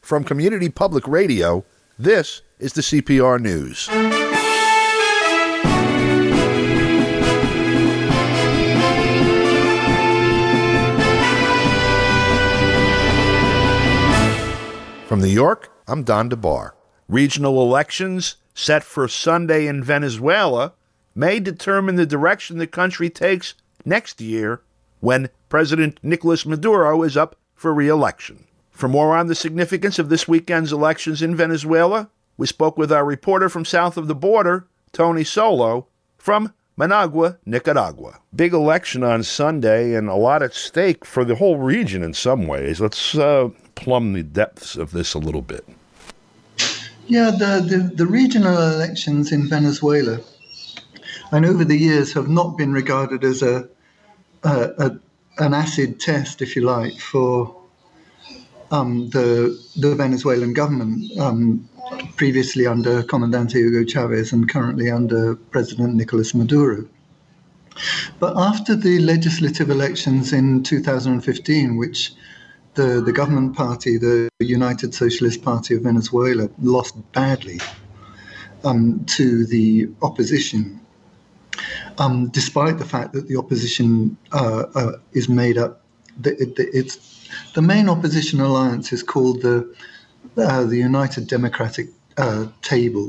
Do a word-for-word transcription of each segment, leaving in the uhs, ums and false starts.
From Community Public Radio, this is the C P R News. From New York, I'm Don DeBar. Regional elections set for Sunday in Venezuela may determine the direction the country takes next year when President Nicolas Maduro is up for re-election. For more on the significance of this weekend's elections in Venezuela, we spoke with our reporter from south of the border, Tony Solo, from Managua, Nicaragua. Big election on Sunday and a lot at stake for the whole region in some ways. Let's uh, plumb the depths of this a little bit. Yeah, the, the, the regional elections in Venezuela, and over the years have not been regarded as a, a, a an acid test, if you like, for um, the the Venezuelan government, um, previously under Comandante Hugo Chavez and currently under President Nicolas Maduro. But after the legislative elections in two thousand fifteen, which the, the government party, the United Socialist Party of Venezuela, lost badly um, to the opposition, um, despite the fact that the opposition uh, uh, is made up, the, it, it's the main opposition alliance is called the uh, the United Democratic uh, Table,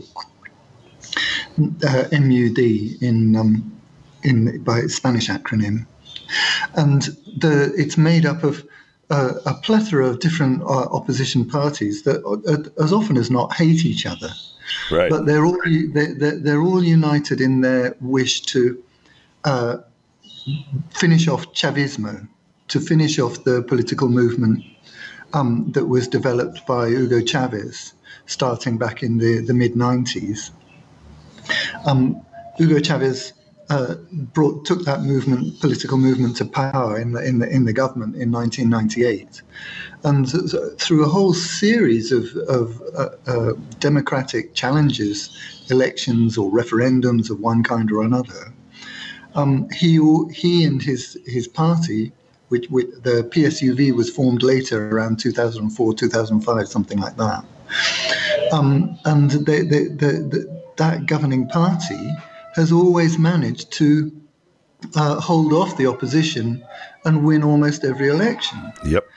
uh, M U D in um, in by its Spanish acronym, and the it's made up of uh, a plethora of different uh, opposition parties that, uh, as often as not, hate each other. Right. But they're all they're, they're all united in their wish to uh, finish off Chavismo, to finish off the political movement um, that was developed by Hugo Chavez, starting back in the, the mid nineties. Um, Hugo Chavez uh, brought took that movement, political movement, to power in the in the in the government in nineteen ninety-eight, and through a whole series of of uh, uh, democratic challenges, elections or referendums of one kind or another, um, he he and his his party, which, which the P S U V was formed later around two thousand four, two thousand five, something like that, um, and they, they, the, the, that governing party has always managed to uh, hold off the opposition and win almost every election. Yep.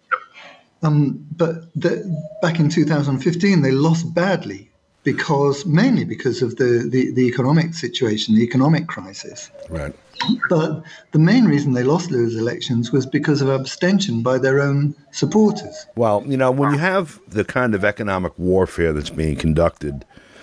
Um, but the, back in two thousand fifteen, they lost badly, because mainly because of the, the, the economic situation, the economic crisis. Right. But the main reason they lost those elections was because of abstention by their own supporters. Well, you know, when you have the kind of economic warfare that's being conducted,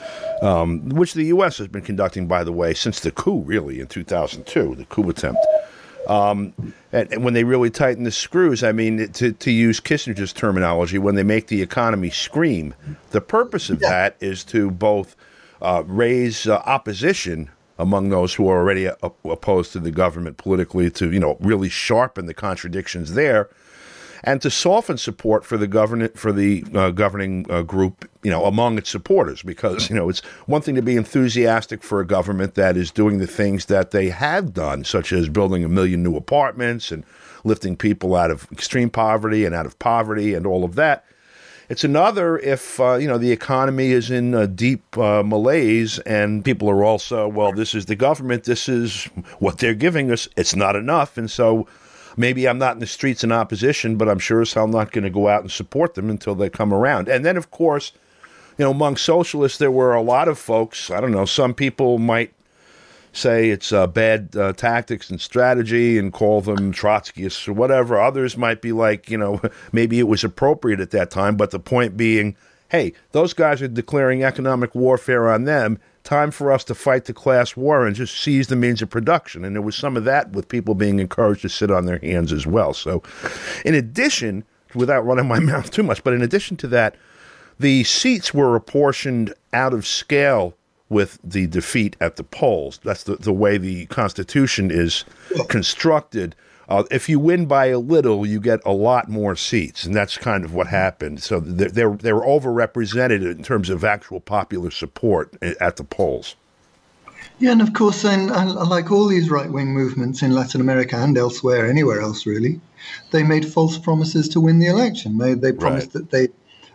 um, which the U S has been conducting, by the way, since the coup, really, in two thousand two, the coup attempt, um, and, and when they really tighten the screws, I mean, to, to use Kissinger's terminology, when they make the economy scream, the purpose of yeah. that is to both uh, raise uh, opposition among those who are already uh, opposed to the government politically, to, you know, really sharpen the contradictions there, and to soften support for the govern for the uh, governing uh, group, you know, among its supporters. Because, you know, it's one thing to be enthusiastic for a government that is doing the things that they have done, such as building a million new apartments and lifting people out of extreme poverty and out of poverty and all of that. It's another if, uh, you know, the economy is in a deep uh, malaise and people are also, well, this is the government, this is what they're giving us, it's not enough. And so maybe I'm not in the streets in opposition, but I'm sure as hell not going to go out and support them until they come around. And then, of course, you know, among socialists, there were a lot of folks, I don't know, some people might say it's uh, bad uh, tactics and strategy and call them Trotskyists or whatever. Others might be like, you know, maybe it was appropriate at that time, but the point being, hey, those guys are declaring economic warfare on them. Time for us to fight the class war and just seize the means of production. And there was some of that with people being encouraged to sit on their hands as well. So in addition, without running my mouth too much, but in addition to that, the seats were apportioned out of scale with the defeat at the polls. That's the, the way the Constitution is constructed. Uh, if you win by a little, you get a lot more seats, and that's kind of what happened. So they're, they're, they're overrepresented in terms of actual popular support at the polls. Yeah, and of course, then, like all these right-wing movements in Latin America and elsewhere, anywhere else really, they made false promises to win the election. They, they promised right. that they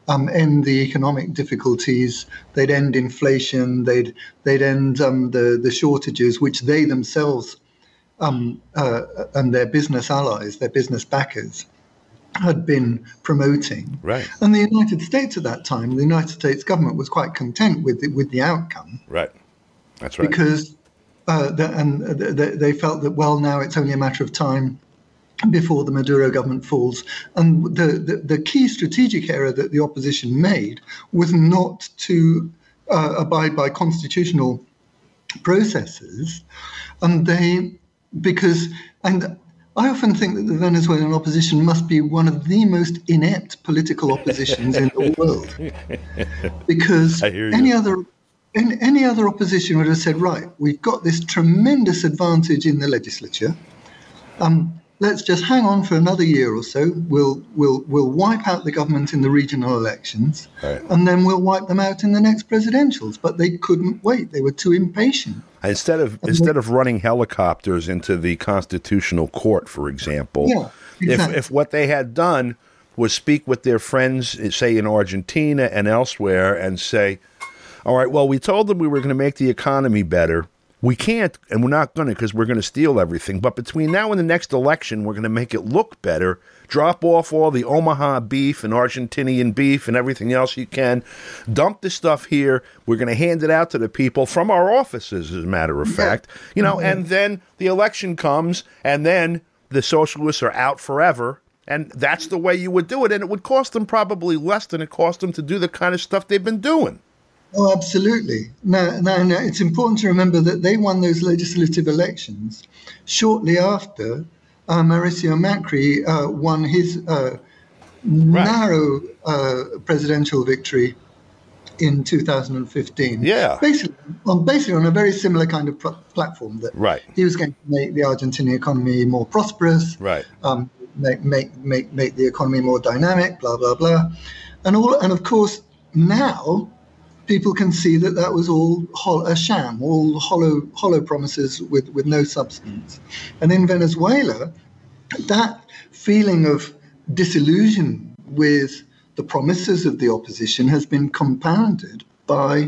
um, end the economic difficulties. They'd end inflation. They'd they'd end um, the the shortages, which they themselves um, uh, and their business allies, their business backers, had been promoting. Right. And the United States at that time, the United States government was quite content with the, with the outcome. Right. That's right. Because uh, the, and the, they felt that, well, now it's only a matter of time before the Maduro government falls. And the, the, the key strategic error that the opposition made was not to uh, abide by constitutional processes. And they, because, and I often think that the Venezuelan opposition must be one of the most inept political oppositions in the world. Because any other any, any other opposition would have said, right, we've got this tremendous advantage in the legislature. Um, let's just hang on for another year or so. We'll we'll we'll wipe out the government in the regional elections, right, and then we'll wipe them out in the next presidentials. But they couldn't wait. They were too impatient. Instead of and instead of running helicopters into the Constitutional Court, for example, yeah, exactly. if if what they had done was speak with their friends, say in Argentina and elsewhere, and say, all right, well, we told them we were going to make the economy better. We can't, and we're not going to because we're going to steal everything. But between now and the next election, we're going to make it look better, drop off all the Omaha beef and Argentinian beef and everything else you can, dump the stuff here. We're going to hand it out to the people from our offices, as a matter of fact. You know, and then the election comes, and then the socialists are out forever. And that's the way you would do it. And it would cost them probably less than it cost them to do the kind of stuff they've been doing. Oh, absolutely. Now, now, now, it's important to remember that they won those legislative elections shortly after uh, Mauricio Macri uh, won his uh, right. narrow uh, presidential victory in two thousand fifteen. Yeah. Basically on, basically on a very similar kind of pr- platform that right. he was going to make the Argentinian economy more prosperous, right. um, make, make, make, make the economy more dynamic, blah, blah, blah. And, all, and of course, now people can see that that was all hol- a sham, all hollow hollow promises with, with no substance. And in Venezuela, that feeling of disillusion with the promises of the opposition has been compounded by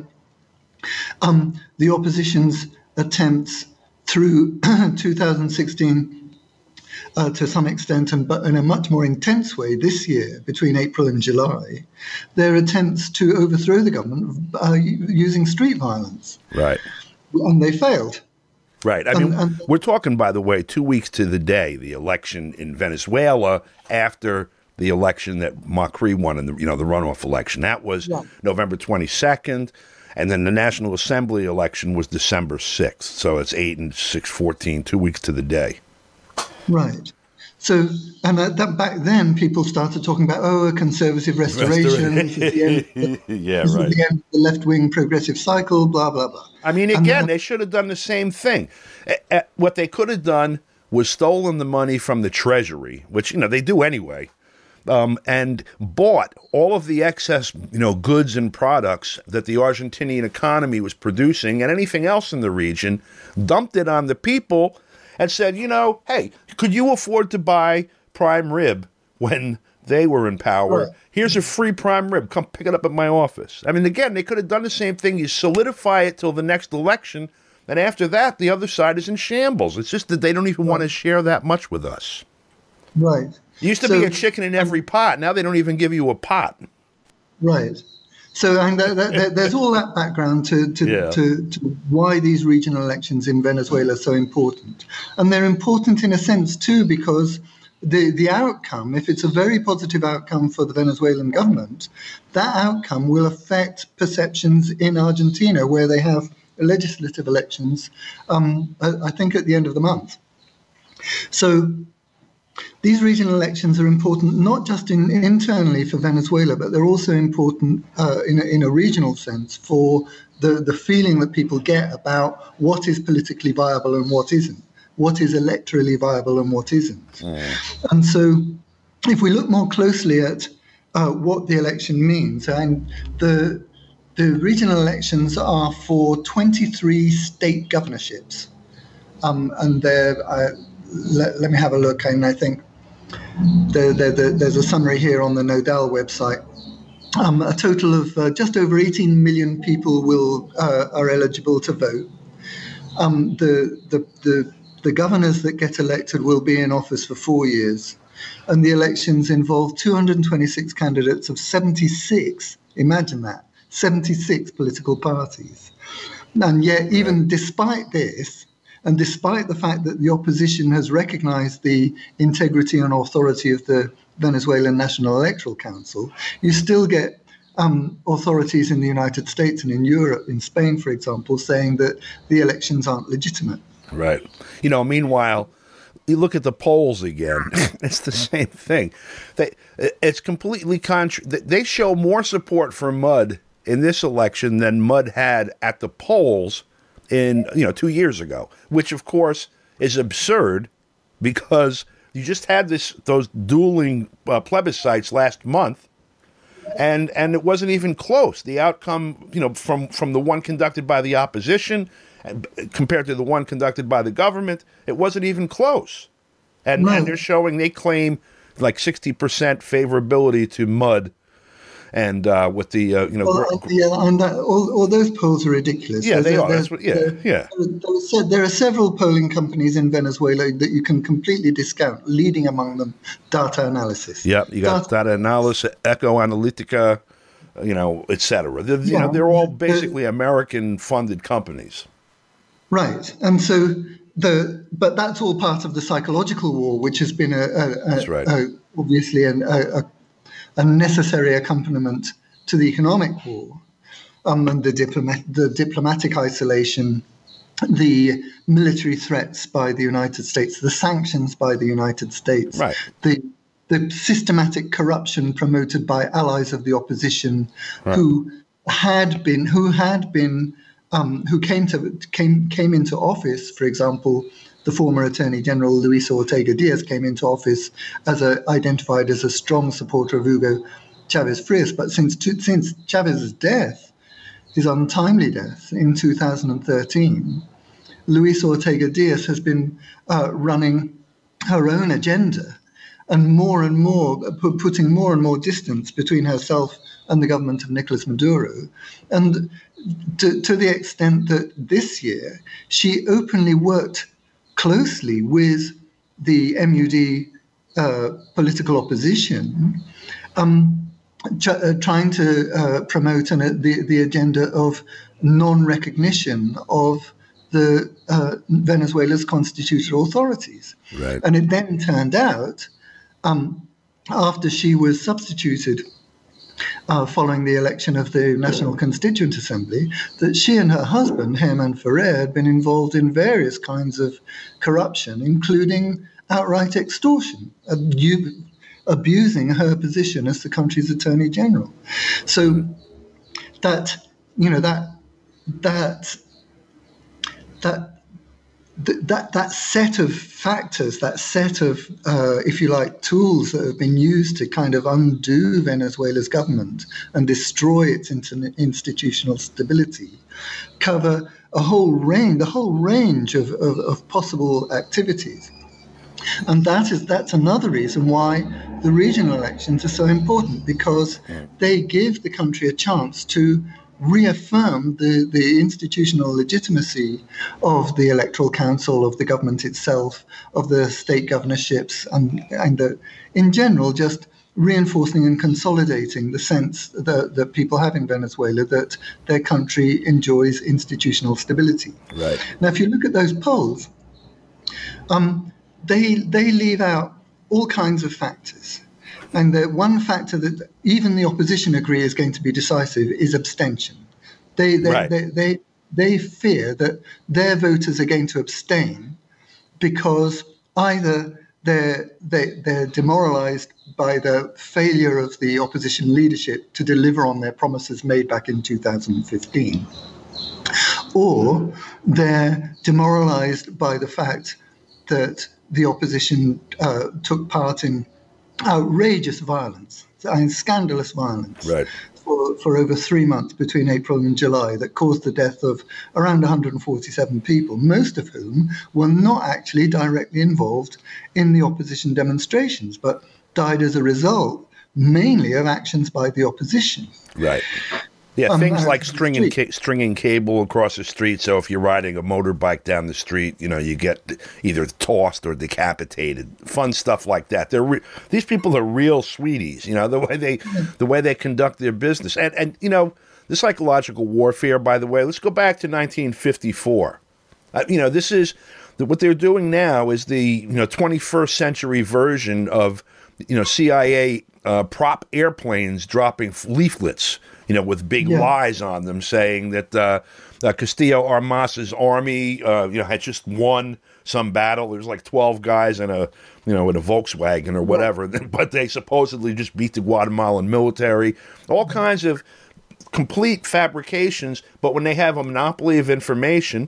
um, the opposition's attempts through two thousand sixteen Uh, to some extent, and but in a much more intense way this year, between April and July, their attempts to overthrow the government uh, using street violence. Right. And they failed. Right. I and, mean, and, we're talking, by the way, two weeks to the day, the election in Venezuela after the election that Macri won in the, you know, the runoff election. That was yeah. November twenty-second. And then the National Assembly election was December sixth. So it's eight and six fourteen, two weeks to the day. Right. So, and uh, that back then, people started talking about, oh, a conservative restoration. This is the end, the, yeah, this right. is the end of the left-wing progressive cycle, blah, blah, blah. I mean, again, they should have done the same thing. Uh, what they could have done was stolen the money from the Treasury, which, you know, they do anyway, um, and bought all of the excess, you know, goods and products that the Argentinian economy was producing and anything else in the region, dumped it on the people, and said, you know, hey, could you afford to buy prime rib when they were in power? Right. Here's a free prime rib. Come pick it up at my office. I mean, again, they could have done the same thing. You solidify it till the next election, and after that, the other side is in shambles. It's just that they don't even right. want to share that much with us. Right. It used to so, be a chicken in every pot. Now they don't even give you a pot. Right. So and th- th- there's all that background to to, yeah. to to why these regional elections in Venezuela are so important. And they're important in a sense, too, because the, the outcome, if it's a very positive outcome for the Venezuelan government, that outcome will affect perceptions in Argentina, where they have legislative elections, um, I think, at the end of the month. So these regional elections are important not just in, internally for Venezuela, but they're also important uh, in, a, in a regional sense for the, the feeling that people get about what is politically viable and what isn't, what is electorally viable and what isn't. Mm. And so if we look more closely at uh, what the election means, and the, the regional elections are for twenty-three state governorships. Um, and they're... Uh, Let, let me have a look, and I think there, there, there, there's a summary here on the Nodal website. Um, a total of uh, just over eighteen million people will uh, are eligible to vote. Um, the, the the the governors that get elected will be in office for four years, and the elections involve two hundred twenty-six candidates of seventy-six. Imagine that, seventy-six political parties. And yet, even despite this, and despite the fact that the opposition has recognized the integrity and authority of the Venezuelan National Electoral Council, you still get um, authorities in the United States and in Europe, in Spain, for example, saying that the elections aren't legitimate. Right. You know, meanwhile, you look at the polls again, it's the same thing. They, it's completely contra- They show more support for MUD in this election than MUD had at the polls in, you know, two years ago, which, of course, is absurd because you just had this those dueling uh, plebiscites last month, and and it wasn't even close. The outcome, you know, from, from the one conducted by the opposition and compared to the one conducted by the government, it wasn't even close. And, Right. and they're showing, they claim like sixty percent favorability to MUD. And uh, with the, uh, you know... Well, gr- yeah, and that, all, all those polls are ridiculous. Yeah, There's they a- are. there's- That's what, yeah, there- yeah. There are, se- there are several polling companies in Venezuela that you can completely discount, leading among them data analysis. Yeah, you got Data- Data Analysis, Echo Analytica, you know, et cetera. They're, you Yeah. know, they're all The- basically American-funded companies. Right, and so the but that's all part of the psychological war, which has been a, a, a, That's right. a obviously an, a, a, a necessary accompaniment to the economic war, um, and the diplomat the diplomatic isolation, the military threats by the United States, the sanctions by the United States, Right. the the systematic corruption promoted by allies of the opposition, Right. who had been who had been um, who came to came came into office. For example, the former Attorney General Luis Ortega Diaz came into office as a identified as a strong supporter of Hugo Chavez Frias, but since since Chavez's death, his untimely death in two thousand thirteen, Luis Ortega Diaz has been uh, running her own agenda, and more and more pu- putting more and more distance between herself and the government of Nicolas Maduro, and to, to the extent that this year she openly worked closely with the M U D uh, political opposition, um, ch- uh, trying to uh, promote an, uh, the, the agenda of non-recognition of the uh, Venezuela's constitutional authorities. Right. And it then turned out, um, after she was substituted uh, following the election of the National Constituent Assembly, that she and her husband, Herman Ferrer, had been involved in various kinds of corruption, including outright extortion, abu- abusing her position as the country's Attorney General. So that, you know, that, that, that, th- that that set of factors, that set of, uh, if you like, tools that have been used to kind of undo Venezuela's government and destroy its inter- institutional stability, cover a whole range, the whole range of, of, of possible activities. And that is that's another reason why the regional elections are so important, because they give the country a chance to reaffirm the, the institutional legitimacy of the Electoral Council, of the government itself, of the state governorships, and, and the, in general, just reinforcing and consolidating the sense that, that people have in Venezuela that their country enjoys institutional stability. Right. Now, if you look at those polls, um, they they leave out all kinds of factors. And the one factor that even the opposition agree is going to be decisive is abstention. They they, Right. they, they, they fear that their voters are going to abstain because either they're, they, they're demoralized by the failure of the opposition leadership to deliver on their promises made back in two thousand fifteen, or they're demoralized by the fact that the opposition uh, took part in outrageous violence, I mean, scandalous violence, Right. for, for over three months between April and July that caused the death of around one hundred forty-seven people, most of whom were not actually directly involved in the opposition demonstrations, but died as a result mainly of actions by the opposition. Right. Yeah, Um, things uh, like the stringing street. ca- stringing cable across the street. So if you're riding a motorbike down the street, you know, you get either tossed or decapitated. Fun stuff like that. They're re- these people are real sweeties. You know, the way they the way they conduct their business. And and you know, the psychological warfare. By the way, let's go back to nineteen fifty-four. Uh, you know, this is what they're doing now is the you know twenty-first century version of you know C I A uh, prop airplanes dropping leaflets, you know, with big Yeah. lies on them, saying that uh, uh, Castillo Armas's army, uh, you know, had just won some battle. There's like twelve guys in a, you know, in a Volkswagen or whatever, but they supposedly just beat the Guatemalan military. All kinds of complete fabrications. But when they have a monopoly of information,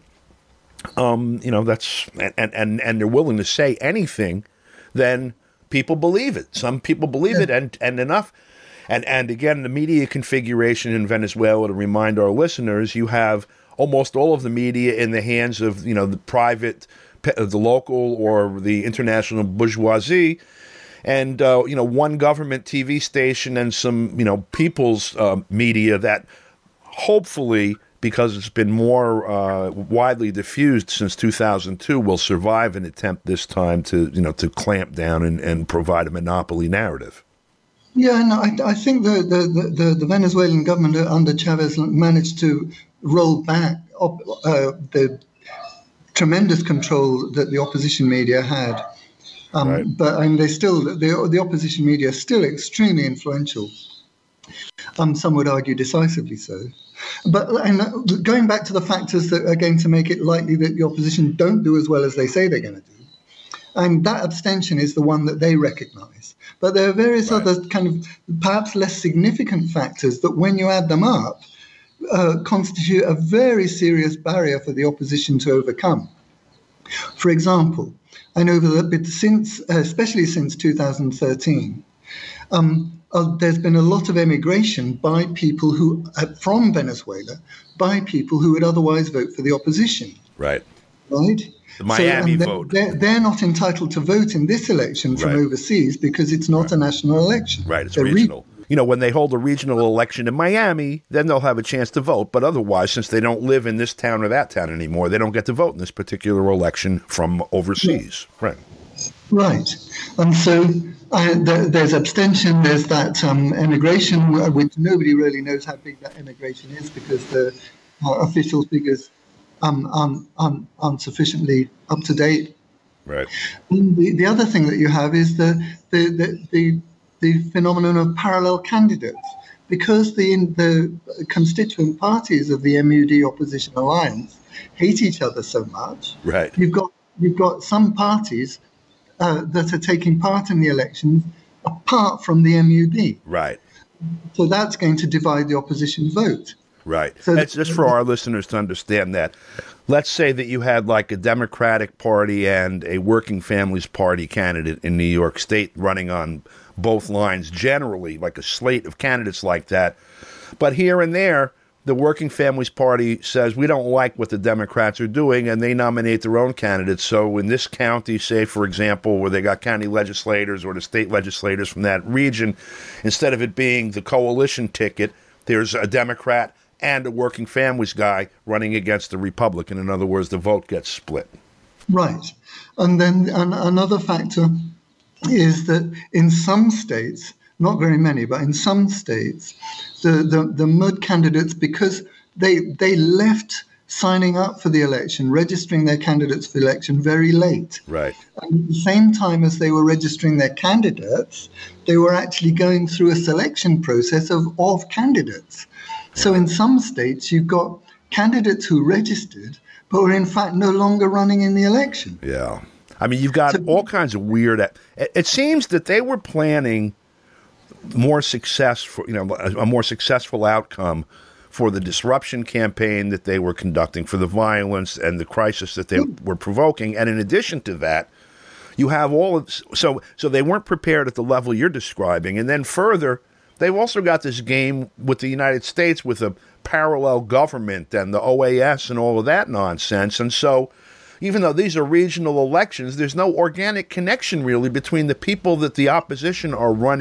um, you know, that's and and and they're willing to say anything, then people believe it. Some people believe Yeah. it, and and enough. And and again, the media configuration in Venezuela, to remind our listeners, you have almost all of the media in the hands of you know the private, the local or the international bourgeoisie, and uh, you know one government T V station and some you know people's uh, media that hopefully, because it's been more uh, widely diffused since two thousand two, will survive an attempt this time to you know to clamp down and, and provide a monopoly narrative. Yeah, no, I, I think the, the, the, the Venezuelan government under Chavez managed to roll back op, uh, the tremendous control that the opposition media had. Um, Right. But I mean, they still the the opposition media is still extremely influential. Um, some would argue decisively so. But and going back to the factors that are going to make it likely that the opposition don't do as well as they say they're going to do, and that abstention is the one that they recognise. But there are various Right. other kind of perhaps less significant factors that, when you add them up, uh, constitute a very serious barrier for the opposition to overcome. For example, I know that since, especially since two thousand thirteen, um, uh, there's been a lot of emigration by people who, uh, from Venezuela, by people who would otherwise vote for the opposition. Right. Right? The Miami and they're, vote. They're, they're not entitled to vote in this election from Right. overseas because it's not a national election. Right, it's They're regional. You know, when they hold a regional election in Miami, then they'll have a chance to vote. But otherwise, since they don't live in this town or that town anymore, they don't get to vote in this particular election from overseas. Right. Right. And so uh, there, there's abstention, there's that um, emigration, uh, which nobody really knows how big that emigration is because the uh, official figures um, aren't, aren't, aren't sufficiently up to date. Right. And the, the other thing that you have is the the, the, the the phenomenon of parallel candidates. Because the the constituent parties of the M U D opposition alliance hate each other so much, Right. you've got you've got some parties uh, that are taking part in the elections apart from the M U D. Right. So that's going to divide the opposition vote. Right. So That's just for our listeners to understand that. Let's say that you had like a Democratic Party and a Working Families Party candidate in New York State running on both lines, generally, like a slate of candidates like that. But here and there, the Working Families Party says, we don't like what the Democrats are doing, and they nominate their own candidates. So in this county, say, for example, where they got county legislators or the state legislators from that region, instead of it being the coalition ticket, there's a Democrat and a Working Families guy running against the Republican. In other words, the vote gets split. Right. And then an, another factor is that in some states, not very many, but in some states, the, the, the M U D candidates, because they they left signing up for the election, registering their candidates for the election very late. Right. And at the same time as they were registering their candidates, they were actually going through a selection process of, of candidates. So in some states, you've got candidates who registered, but were in fact no longer running in the election. Yeah. I mean, you've got So- all kinds of weird. It, it seems that they were planning more success for, you know, a, a more successful outcome for the disruption campaign that they were conducting, for the violence and the crisis that they were provoking. And in addition to that, you have all of, so, so they weren't prepared at the level you're describing. And then further, they've also got this game with the United States with a parallel government and the O A S and all of that nonsense. And so even though these are regional elections, there's no organic connection really between the people that the opposition are running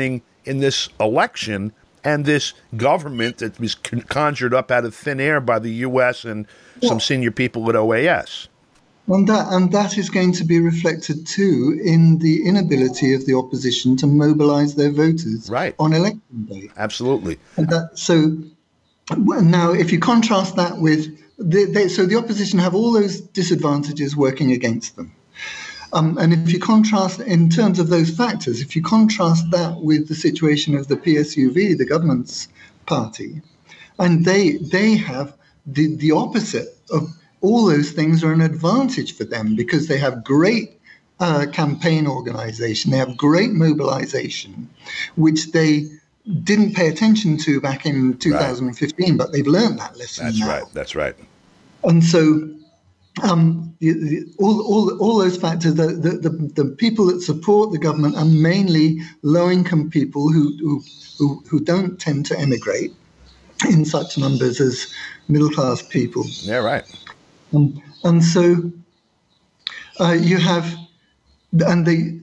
in this election and this government that was conjured up out of thin air by the U S and yeah. some senior people at O A S. And that, and that is going to be reflected, too, in the inability of the opposition to mobilize their voters right. on election day. Absolutely. And that, so now, if you contrast that with... The, they, so the opposition have all those disadvantages working against them. Um, and if you contrast, in terms of those factors, if you contrast that with the situation of the P S U V, the government's party, and they they have the, the opposite of all those things are an advantage for them because they have great uh, campaign organization, they have great mobilization, which they didn't pay attention to back in two thousand fifteen, right. but they've learned that lesson That's now. right, that's right. And so um, the, the, all, all, all those factors, the, the, the, the people that support the government are mainly low-income people who, who, who, who don't tend to emigrate in such numbers as middle-class people. Yeah, right. Um, and so uh, you have, and the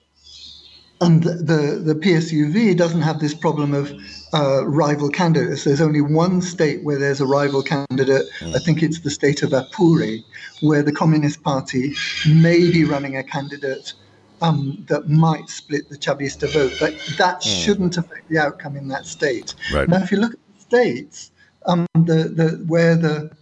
and the, the the P S U V doesn't have this problem of uh, rival candidates. There's only one state where there's a rival candidate. Mm. I think it's the state of Apure, where the Communist Party may be running a candidate um, that might split the Chavista vote, but that mm. shouldn't affect the outcome in that state. Right. Now, if you look at the states, um, the the where the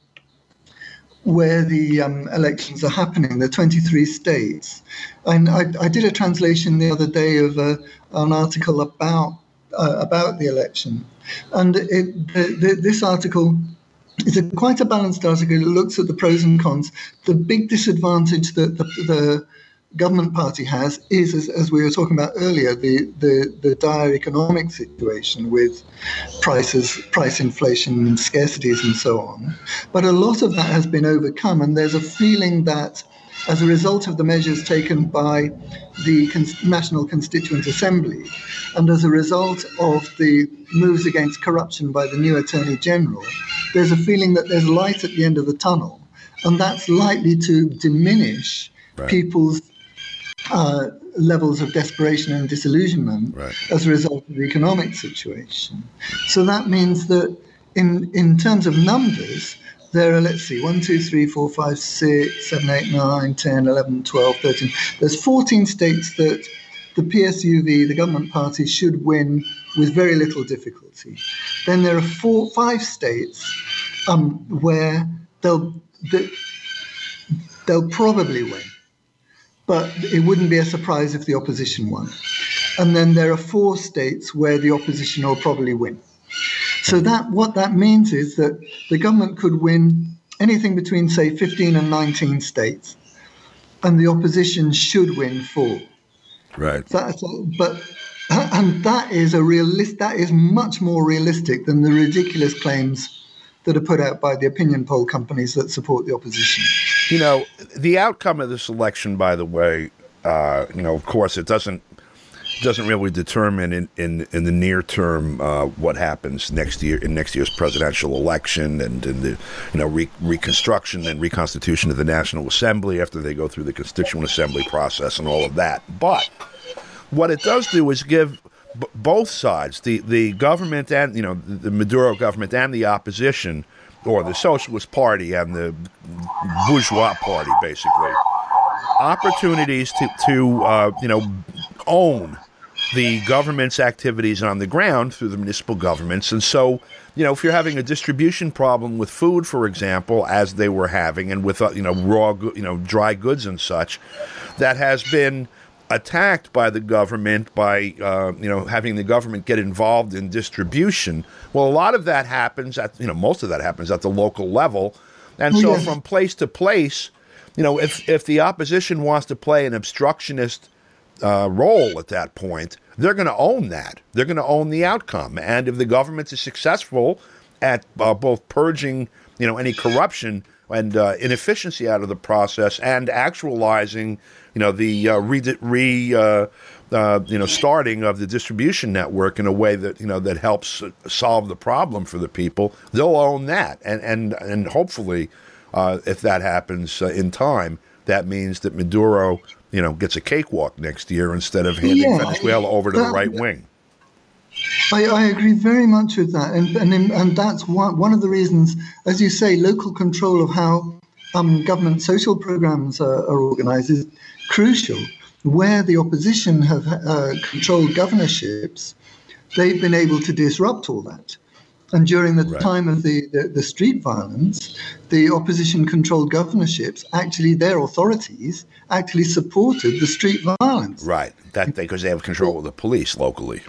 where the um, elections are happening, the twenty-three states. And I, I did a translation the other day of a, an article about uh, about the election. And it, the, the, this article is a, quite a balanced article. It looks at the pros and cons. The big disadvantage that the, the government party has is, as, as we were talking about earlier, the, the, the dire economic situation with prices, price inflation and scarcities and so on. But a lot of that has been overcome, and there's a feeling that as a result of the measures taken by the Cons- National Constituent Assembly and as a result of the moves against corruption by the new Attorney General, there's a feeling that there's light at the end of the tunnel, and that's likely to diminish right. people's Uh, levels of desperation and disillusionment right. as a result of the economic situation. So that means that in in terms of numbers, there are, let's see, one, two, three, four, five, six, seven, eight, nine, ten, eleven, twelve, thirteen. There's fourteen states that the P S U V, the government party, should win with very little difficulty. Then there are four, five states um, where they'll they'll probably win. But it wouldn't be a surprise if the opposition won. And then there are four states where the opposition will probably win. So that what that means is that the government could win anything between, say, fifteen and nineteen states, and the opposition should win four. Right. That's, but and that is a realist. That is much more realistic than the ridiculous claims that are put out by the opinion poll companies that support the opposition. You know, the outcome of this election, by the way, uh, you know, of course, it doesn't doesn't really determine in, in, in the near term uh, what happens next year in next year's presidential election and in the you know re- reconstruction and reconstitution of the National Assembly after they go through the Constituent Assembly process and all of that. But what it does do is give b- both sides, the the government and you know the Maduro government and the opposition, or the Socialist Party and the bourgeois party, basically, opportunities to, to uh, you know, own the government's activities on the ground through the municipal governments. And so, you know, if you're having a distribution problem with food, for example, as they were having, and with, uh, you know, raw, you know, dry goods and such, that has been attacked by the government by, uh, you know, having the government get involved in distribution. Well, a lot of that happens at, you know, most of that happens at the local level. And so yes. from place to place, you know, if, if the opposition wants to play an obstructionist uh, role at that point, they're going to own that. They're going to own the outcome. And if the government is successful at uh, both purging, you know, any corruption and uh, inefficiency out of the process and actualizing, you know, the uh, re, re uh, uh, you know, starting of the distribution network in a way that, you know, that helps solve the problem for the people, they'll own that. And and, and hopefully, uh, if that happens uh, in time, that means that Maduro, you know, gets a cakewalk next year instead of handing yeah, Venezuela over to that, the right wing. I, I agree very much with that, and and, and that's one, one of the reasons, as you say, local control of how um, government social programs are, are organised is crucial. Where the opposition have uh, controlled governorships, they've been able to disrupt all that. And during the right. time of the, the, the street violence, the opposition-controlled governorships, actually their authorities actually supported the street violence. Right, that because they, they have control of the police locally.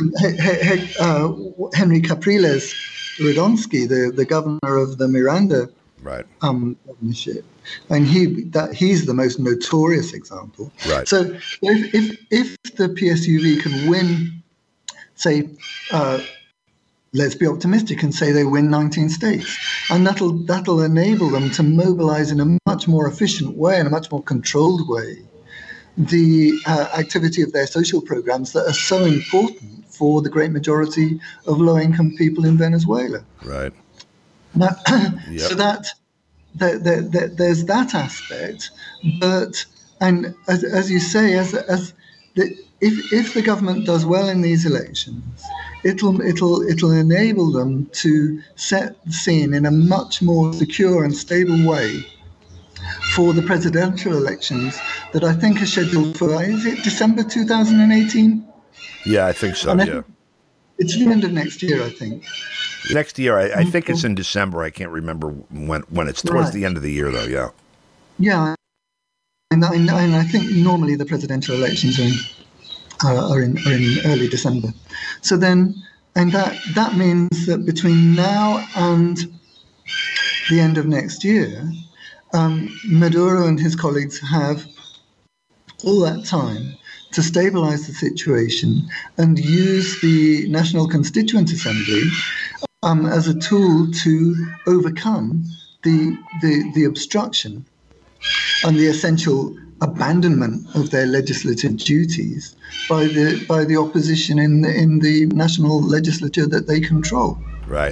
Uh, Henry Capriles Radonsky, the, the governor of the Miranda right. um, governorship, and he that he's the most notorious example. Right. So if if, if the P S U V can win, say, uh, let's be optimistic and say they win nineteen states, and that'll that'll enable them to mobilize in a much more efficient way, in a much more controlled way, the uh, activity of their social programs that are so important for the great majority of low-income people in Venezuela. Right. Now, yep. So that, that, that, that there's that aspect, but and as, as you say, as as the, if if the government does well in these elections, it'll it'll it'll enable them to set the scene in a much more secure and stable way for the presidential elections that I think are scheduled for, is it December two thousand eighteen? Yeah, I think so, and yeah. I think it's the end of next year, I think. Next year, I, I think it's in December. I can't remember when when it's towards right. the end of the year, though, yeah. Yeah, and I, and I think normally the presidential elections are in, uh, are in, are in early December. So then, and that, that means that between now and the end of next year, um, Maduro and his colleagues have all that time to stabilize the situation and use the National Constituent Assembly um, as a tool to overcome the, the, the obstruction and the essential abandonment of their legislative duties by the by the opposition in the, in the national legislature that they control. Right.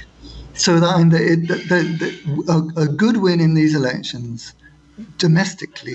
So that, and the, the, the, a, a good win in these elections domestically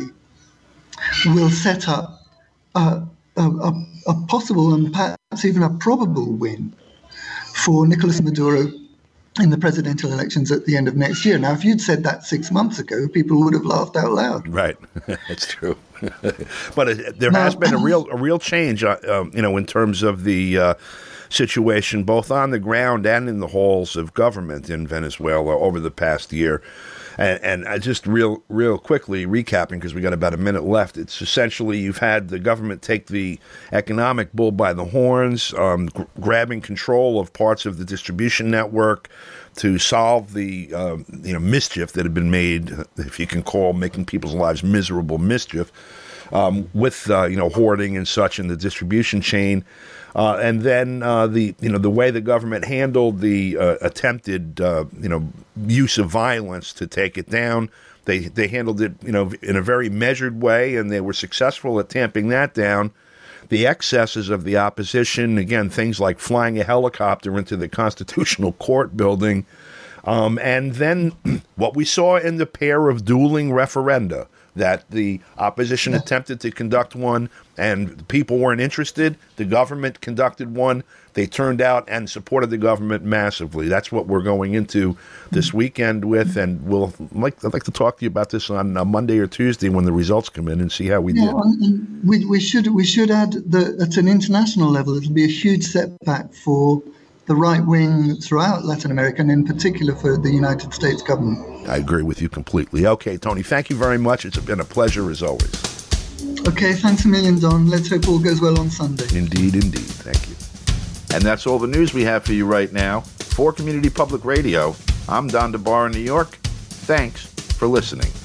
will set up a, a, a possible and perhaps even a probable win for Nicolas Maduro in the presidential elections at the end of next year. Now, if you'd said that six months ago, people would have laughed out loud. Right, that's true. But it, there now, has been a real a real change, uh, um, you know, in terms of the uh, situation, both on the ground and in the halls of government in Venezuela over the past year. And, and I just real, real quickly recapping, because we got about a minute left. It's essentially you've had the government take the economic bull by the horns, um, gr- grabbing control of parts of the distribution network to solve the uh, you know mischief that had been made, if you can call making people's lives miserable mischief, um, with uh, you know hoarding and such in the distribution chain. Uh, and then uh, the you know the way the government handled the uh, attempted uh, you know use of violence to take it down, they they handled it you know in a very measured way, and they were successful at tamping that down. The excesses of the opposition, again, things like flying a helicopter into the Constitutional Court building, um, and then what we saw in the pair of dueling referenda. That the opposition attempted to conduct one and people weren't interested. The government conducted one. They turned out and supported the government massively. That's what we're going into this weekend with, and we'll like I'd like to talk to you about this on uh, Monday or Tuesday when the results come in and see how we yeah, did. We, we should we should add that at an international level, it'll be a huge setback for the right wing throughout Latin America, and in particular for the United States government. I agree with you completely. Okay, Tony, thank you very much. It's been a pleasure as always. Okay, thanks a million, Don. Let's hope all goes well on Sunday. Indeed, indeed. Thank you. And that's all the news we have for you right now. For Community Public Radio, I'm Don DeBar in New York. Thanks for listening.